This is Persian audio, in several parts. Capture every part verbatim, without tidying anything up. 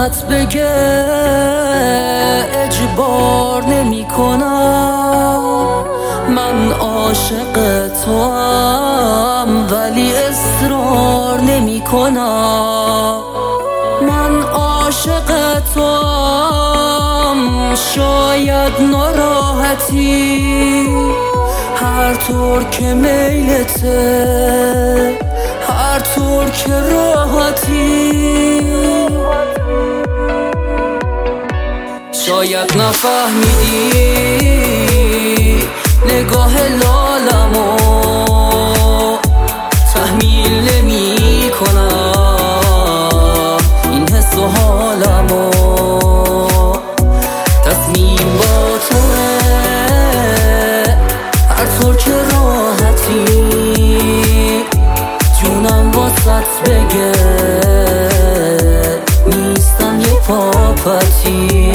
واسط بگه اجبار نمی کنم. من عاشق تو هم ولی اصرار نمی کنم. من عاشق تو هم، شاید ناراحتی هر طور که میلته، هر طور که راحتی. شاید نفهمیدی نگاه لالمو تحمیل نمی کنم این حس و حالمو. تصمیم با توه هر طور که راحتی، جونم واسط بگه نیستم یه پاپتی.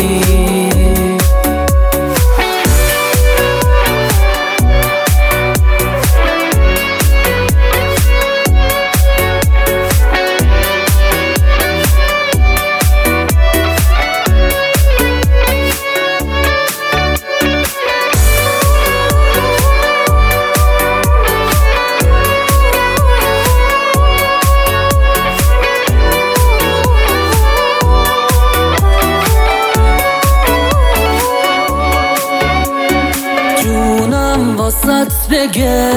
واسط بگه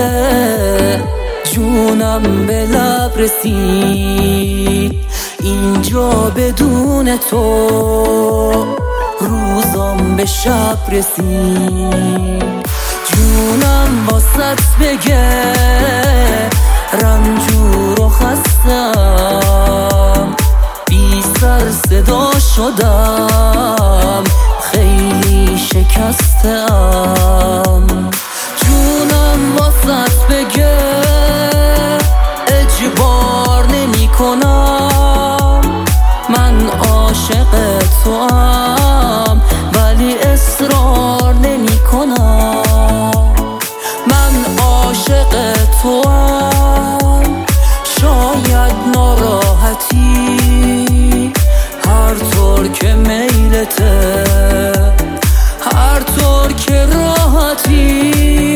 جونم به لب رسید، اینجا بدون تو روزام به شب رسید. جونم واسط بگه رنجور و خستم، بی سر صدا شدم، خیلی شکستم. جونم واسط بگه اجبار نمی کنم. من عاشق تو هم ولی اصرار نمی کنم. من عاشق تو هم، شاید ناراحتی هر طور که میلته، هر طور که راحتی.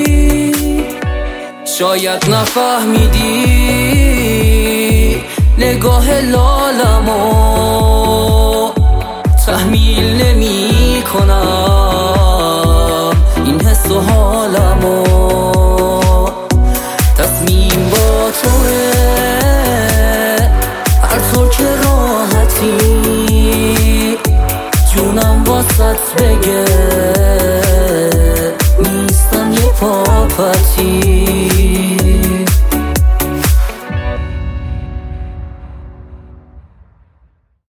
شاید نفهمیدی نگاه لالمو تحمیل نمی کنم این حس و حالمو. تصمیم با توه هر طور که راحتی، جونم واسط بگه نیستم یه پاپتی.